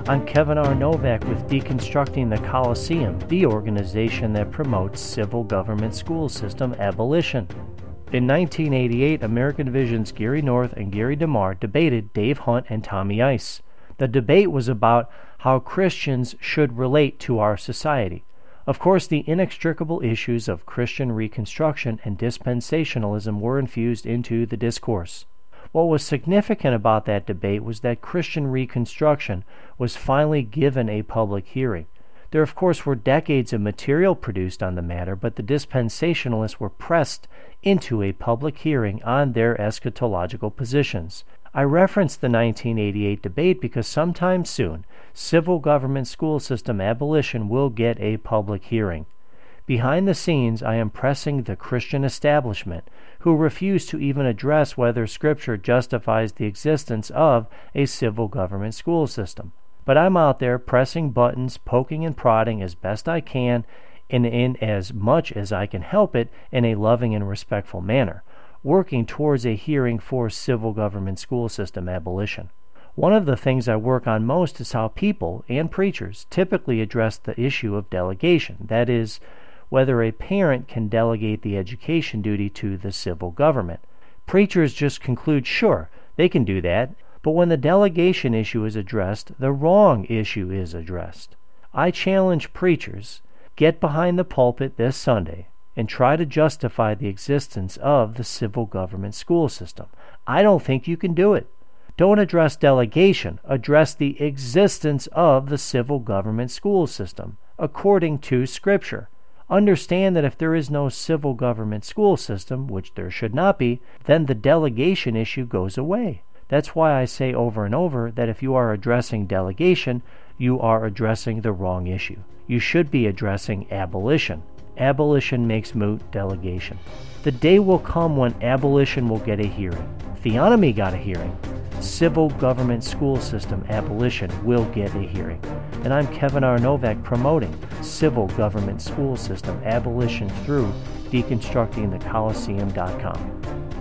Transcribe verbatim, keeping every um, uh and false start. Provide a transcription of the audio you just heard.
I'm Kevin R. Novak with Deconstructing the Coliseum, the organization that promotes civil government school system abolition. In nineteen eighty-eight, American Vision's Gary North and Gary DeMar debated Dave Hunt and Tommy Ice. The debate was about how Christians should relate to our society. Of course, the inextricable issues of Christian Reconstruction and dispensationalism were infused into the discourse. What was significant about that debate was that Christian Reconstruction was finally given a public hearing. There, of course, were decades of material produced on the matter, but the dispensationalists were pressed into a public hearing on their eschatological positions. I referenced the nineteen eighty-eight debate because sometime soon, civil government school system abolition will get a public hearing. Behind the scenes, I am pressing the Christian establishment, who refuse to even address whether Scripture justifies the existence of a civil government school system. But I'm out there pressing buttons, poking and prodding as best I can, and in as much as I can help it in a loving and respectful manner, working towards a hearing for civil government school system abolition. One of the things I work on most is how people and preachers typically address the issue of delegation, that is, whether a parent can delegate the education duty to the civil government. Preachers just conclude, sure, they can do that, but when the delegation issue is addressed, the wrong issue is addressed. I challenge preachers, get behind the pulpit this Sunday and try to justify the existence of the civil government school system. I don't think you can do it. Don't address delegation, address the existence of the civil government school system, according to Scripture. Understand that if there is no civil government school system, which there should not be, then the delegation issue goes away. That's why I say over and over that if you are addressing delegation, you are addressing the wrong issue. You should be addressing abolition. Abolition makes moot delegation. The day will come when abolition will get a hearing. Theonomy got a hearing. Civil government school system abolition will get a hearing. And I'm Kevin R. Novak promoting civil government school system abolition through deconstructing the coliseum dot com.